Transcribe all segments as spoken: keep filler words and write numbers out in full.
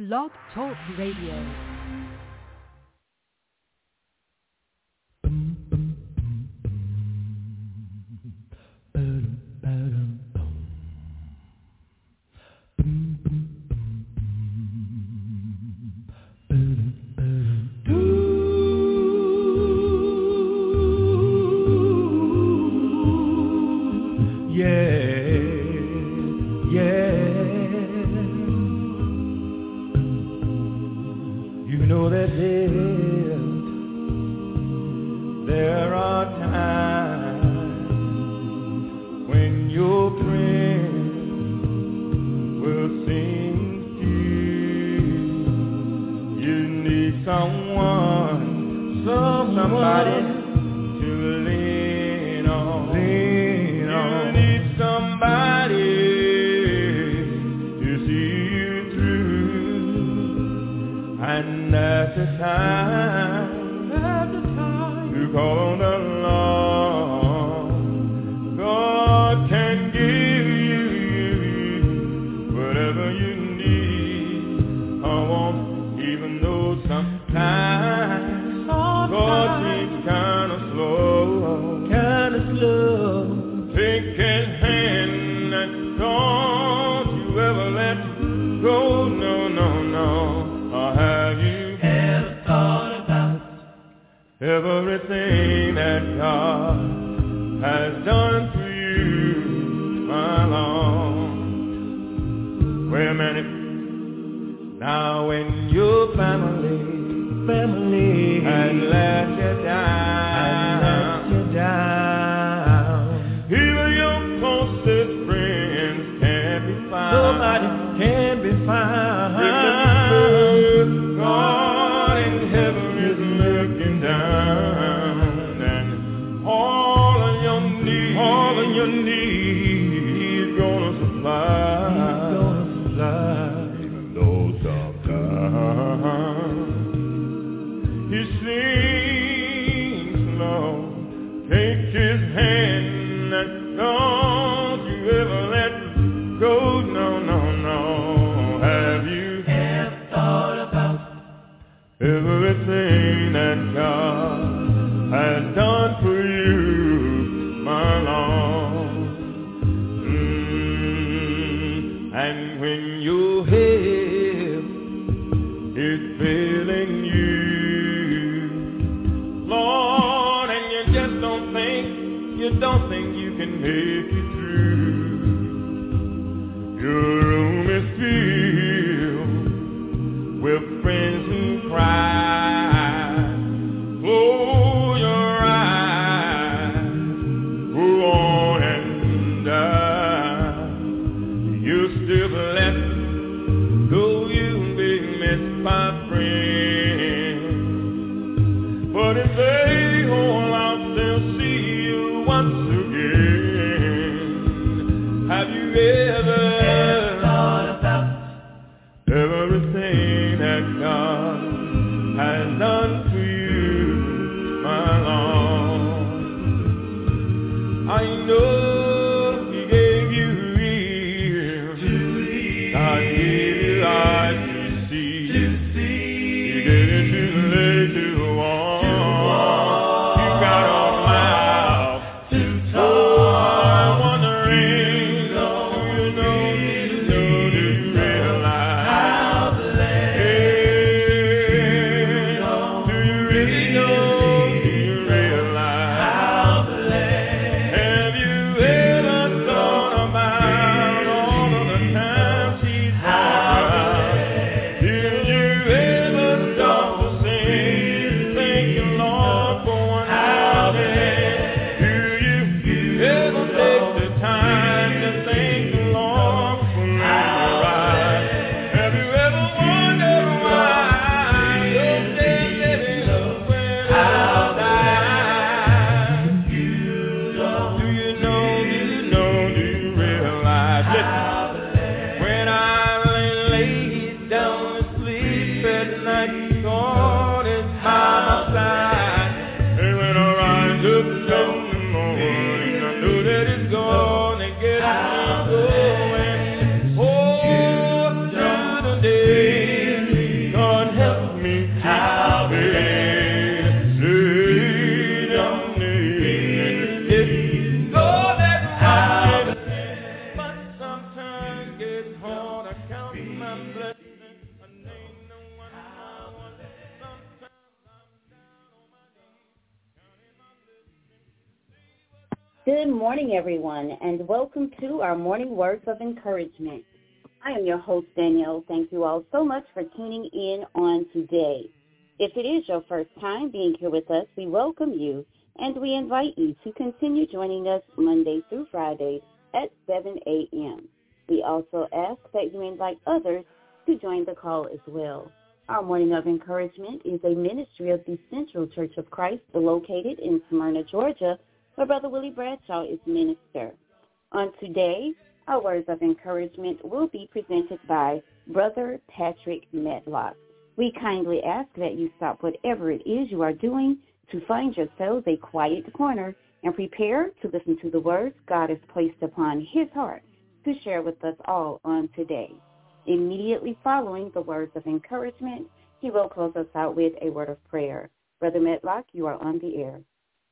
Blog Talk Radio. Everything that God has done for you, my Lord. Wait a minute. Now when your family, family has let you down, let you down. Even your closest friends can't be found. Nobody can be found. Remember, God in heaven is looking down, and all of your needs, all of your needs, He's gonna supply. He's gonna supply. Even though sometimes He seems slow, take His hand and don't you ever let go. No, no, no. Have you ever thought about everything that God has done for you, my Lord? Mm, and when your head is failing you, Lord, and you just don't think, you don't think you can make it through. Your room is filled with friends who cry. Close your eyes, go on and die. You're still blessed, though you've been missed by friends. But if they hold out, they'll see you once again. Have you ever thought about everything that God has done for you, my Lord? I know He gave you ears, God gave you eyes to see, He gave you two legs to walk, you got a mouth to talk. I'm wondering, do you know, do you know, do you realize how blessed? Do you really know, do you realize how blessed? Have you ever thought about all of the times He's brought you out? Did you ever stop to sing, thank you, Lord, for one more day? Do you ever take the time to thank the Lord for living right? Have you ever wondered why you're still living when I'll die? Do you know, do you know, do you realize? Listen, when I lay laid down to sleep at night, God is by my side. And when I rise up in the morning, I know that it's gonna get me going. Oh, through the day, Good morning, everyone, and welcome to our morning words of encouragement. I am your host, Danielle. Thank you all so much for tuning in on today. If it is your first time being here with us, we welcome you, and we invite you to continue joining us Monday through Friday at seven a.m. We also ask that you invite others to join the call as well. Our Morning of Encouragement is a ministry of the Central Church of Christ located in Smyrna, Georgia, where Brother Willie Bradshaw is minister. On today, our words of encouragement will be presented by Brother Patrick Medlock. We kindly ask that you stop whatever it is you are doing to find yourselves a quiet corner and prepare to listen to the words God has placed upon his heart to share with us all on today. Immediately following the words of encouragement, he will close us out with a word of prayer. Brother Medlock, you are on the air.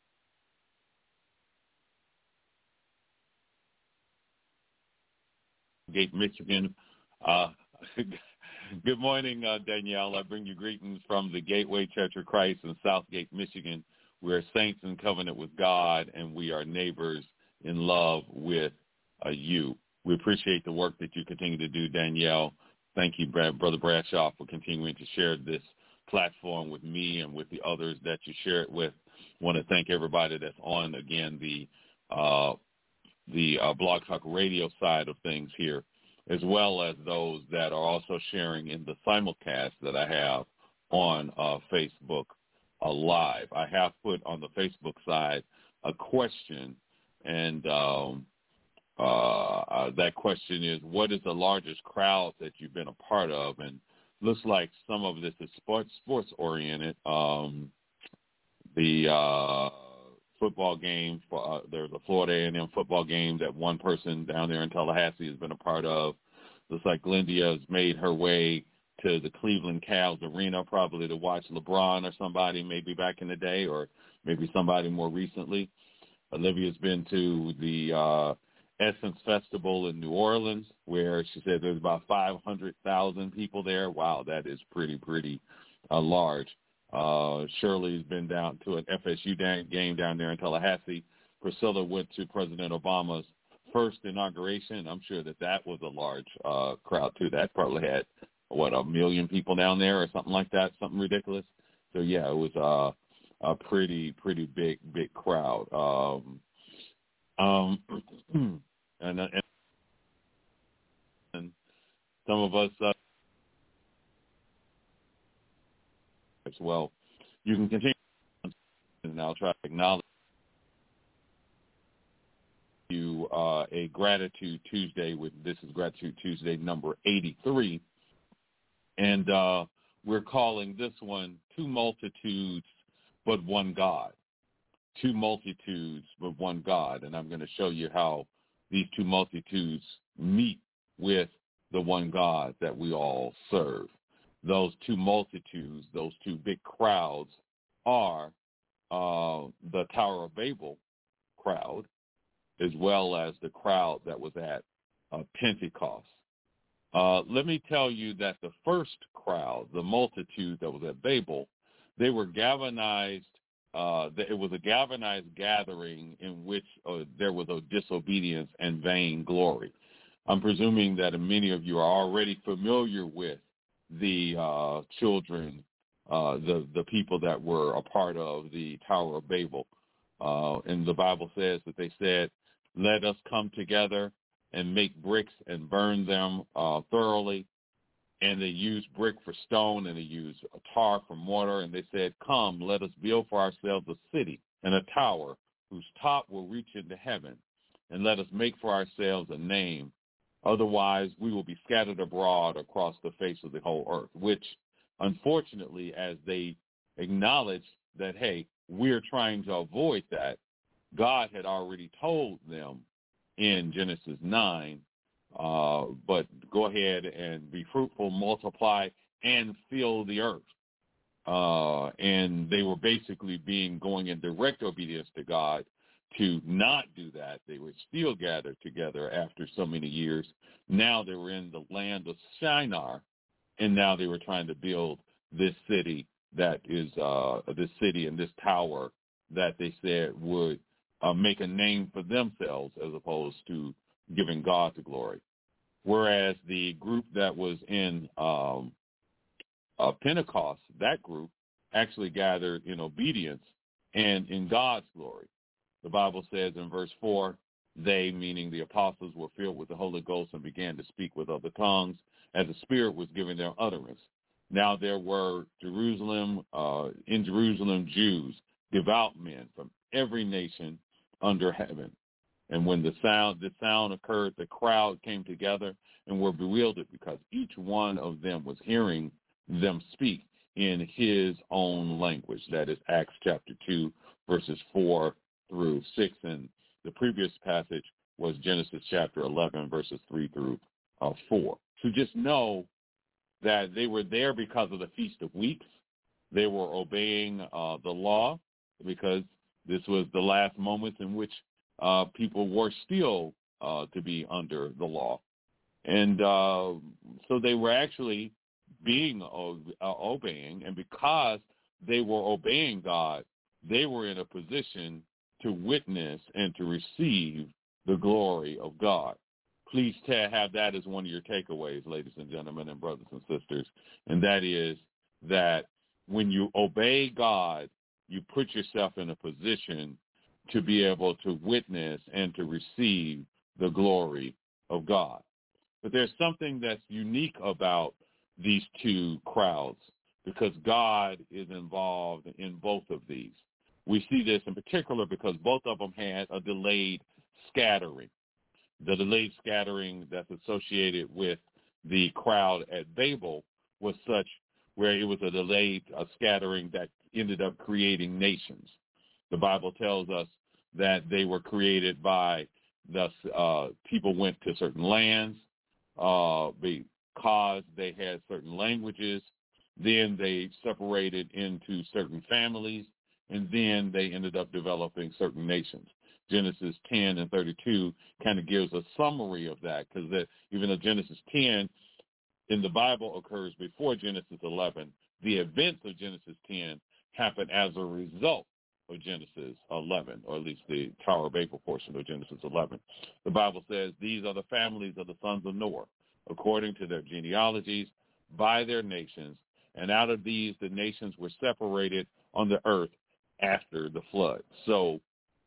Gate, Michigan. Uh, good morning, uh, Danielle. I bring you greetings from the Gateway Church of Christ in Southgate, Michigan. We're saints in covenant with God, and we are neighbors in love with uh, you. We appreciate the work that you continue to do, Danielle. Thank you, Brad, Brother Bradshaw, for continuing to share this platform with me and with the others that you share it with. I want to thank everybody that's on, again, the uh, the uh, Blog Talk Radio side of things here, as well as those that are also sharing in the simulcast that I have on uh, Facebook uh, Live. I have put on the Facebook side a question, and um, uh, uh, that question is, what is the largest crowd that you've been a part of? And looks like some of this is sports, sports-oriented. Um, the uh, football game, uh, there's a Florida A and M football game that one person down there in Tallahassee has been a part of. Looks like Glendia has made her way to the Cleveland Cavs arena, probably to watch LeBron or somebody maybe back in the day, or maybe somebody more recently. Olivia's been to the uh, Essence Festival in New Orleans, where she said there's about five hundred thousand people there. Wow, that is pretty, pretty uh, large. Uh, Shirley's been down to an F S U game down there in Tallahassee. Priscilla went to President Obama's first inauguration. I'm sure that that was a large uh, crowd, too. That probably had, what, a million people down there or something like that, something ridiculous. So, yeah, it was uh, a pretty, pretty big, big crowd. Um, um, and, and, and some of us uh, as well. You can continue, and I'll try to acknowledge you uh, a Gratitude Tuesday. With this is Gratitude Tuesday number eighty-three, and uh, we're calling this one Two Multitudes But One God. Two multitudes but one God, and I'm going to show you how these two multitudes meet with the one God that we all serve. Those two multitudes, those two big crowds are uh, the Tower of Babel crowd, as well as the crowd that was at uh, Pentecost. Uh, let me tell you that the first crowd, the multitude that was at Babel, they were galvanized. Uh, it was a galvanized gathering in which uh, there was a disobedience and vain glory. I'm presuming that many of you are already familiar with the uh, children, uh, the the people that were a part of the Tower of Babel. Uh, and the Bible says that they said, let us come together and make bricks and burn them uh, thoroughly. And they used brick for stone, and they used tar for mortar. And they said, come, let us build for ourselves a city and a tower whose top will reach into heaven. And let us make for ourselves a name. Otherwise, we will be scattered abroad across the face of the whole earth, which, unfortunately, as they acknowledged that, hey, we're trying to avoid that, God had already told them in Genesis nine, uh, but go ahead and be fruitful, multiply, and fill the earth. Uh, and they were basically being going in direct obedience to God to not do that. They were still gathered together after so many years. Now they were in the land of Shinar, and now they were trying to build this city that is uh, this city and this tower that they said would uh, make a name for themselves as opposed to giving God the glory. Whereas the group that was in um, uh, Pentecost, that group actually gathered in obedience and in God's glory. The Bible says in verse four, they, meaning the apostles, were filled with the Holy Ghost and began to speak with other tongues as the Spirit was giving their utterance. Now there were Jerusalem, uh, in Jerusalem Jews, devout men from every nation under heaven. And when the sound the sound occurred, the crowd came together and were bewildered because each one of them was hearing them speak in his own language. That is Acts chapter two, verses four through six. And the previous passage was Genesis chapter eleven, verses three through uh, four. So just know that they were there because of the Feast of Weeks. They were obeying uh, the law because this was the last moments in which uh, people were still uh, to be under the law. And uh, so they were actually being uh, obeying, and because they were obeying God, they were in a position to witness and to receive the glory of God. Please ta- have that as one of your takeaways, ladies and gentlemen and brothers and sisters, and that is that when you obey God, you put yourself in a position to be able to witness and to receive the glory of God. But there's something that's unique about these two crowds because God is involved in both of these. We see this in particular because both of them had a delayed scattering. The delayed scattering that's associated with the crowd at Babel was such where it was a delayed uh, scattering that ended up creating nations. The Bible tells us that they were created by the uh, people went to certain lands uh, because they had certain languages. Then they separated into certain families, and then they ended up developing certain nations. Genesis ten and thirty-two kind of gives a summary of that because even though Genesis ten in the Bible occurs before Genesis eleven, the events of Genesis ten happen as a result of Genesis eleven, or at least the Tower of Babel portion of Genesis eleven. The Bible says, these are the families of the sons of Noah, according to their genealogies, by their nations, and out of these the nations were separated on the earth after the flood. So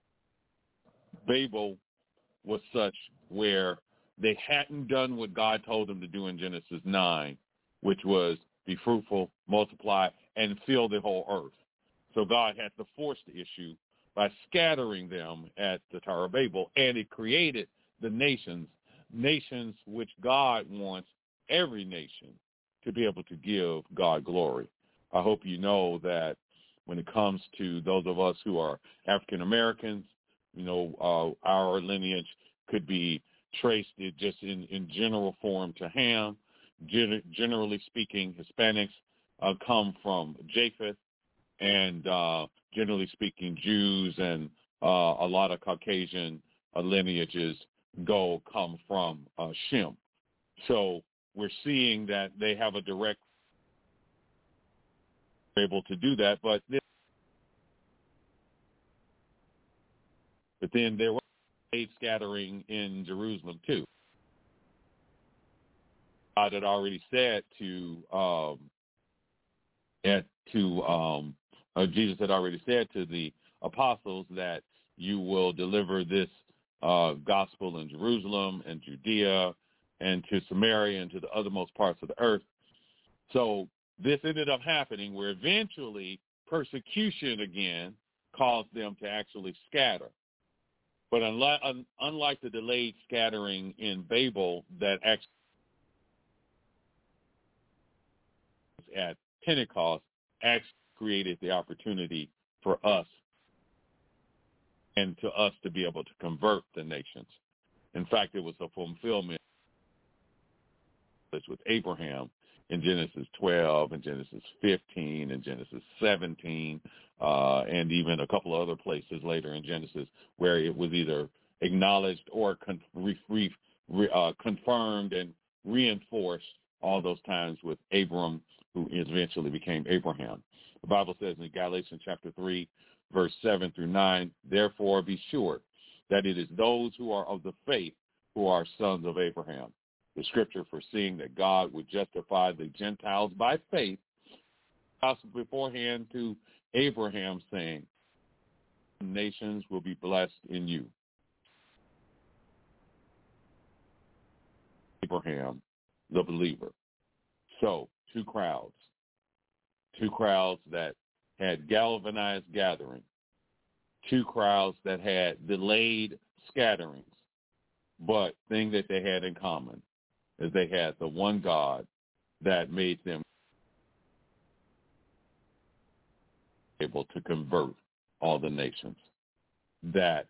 Babel was such where they hadn't done what God told them to do in Genesis nine, which was be fruitful, multiply, and fill the whole earth. So God had to force the issue by scattering them at the Tower of Babel, and it created the nations, nations which God wants every nation to be able to give God glory. I hope you know that when it comes to those of us who are African Americans, you know, uh, our lineage could be traced it just in, in general form to Ham. Gen- generally speaking, Hispanics uh, come from Japheth, and uh, generally speaking, Jews and uh, a lot of Caucasian uh, lineages go come from uh, Shem. So we're seeing that they have a direct able to do that, but this, but then there was a scattering in Jerusalem too. God had already said to um, at, to um, uh, Jesus had already said to the apostles that you will deliver this uh, gospel in Jerusalem and Judea and to Samaria and to the othermost parts of the earth. So this ended up happening where eventually persecution again caused them to actually scatter. But unlike, un, unlike the delayed scattering in Babel that actually at Pentecost actually created the opportunity for us and to us to be able to convert the nations. In fact, it was a fulfillment with Abraham in Genesis twelve and Genesis fifteen and Genesis seventeen, uh, and even a couple of other places later in Genesis where it was either acknowledged or con- re- re- uh, confirmed and reinforced all those times with Abram, who eventually became Abraham. The Bible says in Galatians chapter three, verse seven through nine, therefore be sure that it is those who are of the faith who are sons of Abraham. The scripture foreseeing that God would justify the Gentiles by faith, possibly beforehand to Abraham, saying, nations will be blessed in you. Abraham, the believer. So, two crowds. Two crowds that had galvanized gathering. Two crowds that had delayed scatterings. But thing that they had in common is they had the one God that made them able to convert all the nations. That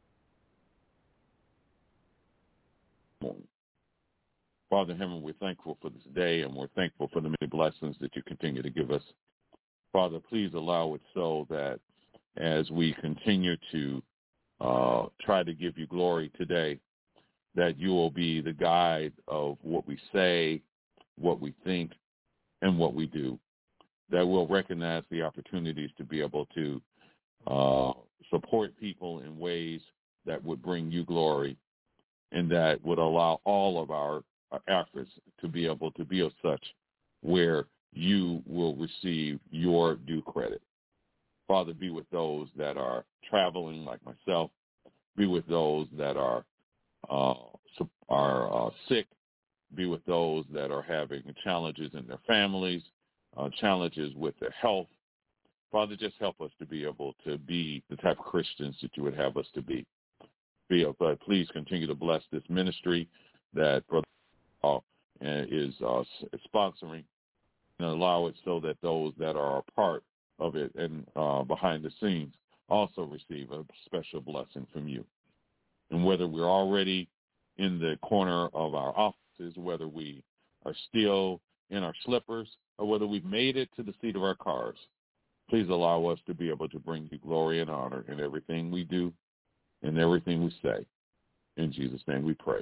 morning. Father in heaven, we're thankful for this day, and we're thankful for the many blessings that you continue to give us. Father, please allow it so that as we continue to uh, try to give you glory today, that you will be the guide of what we say, what we think, and what we do, that we'll recognize the opportunities to be able to uh, support people in ways that would bring you glory and that would allow all of our efforts to be able to be of such where you will receive your due credit. Father, be with those that are traveling like myself. Be with those that are uh, are uh, sick. Be with those that are having challenges in their families, uh, challenges with their health. Father, just help us to be able to be the type of Christians that you would have us to be. Be able, please continue to bless this ministry that Brother Paul is uh, sponsoring, and allow it so that those that are a part of it and uh, behind the scenes also receive a special blessing from you. And whether we're already in the corner of our offices, whether we are still in our slippers, or whether we've made it to the seat of our cars, please allow us to be able to bring you glory and honor in everything we do and everything we say. In Jesus' name we pray.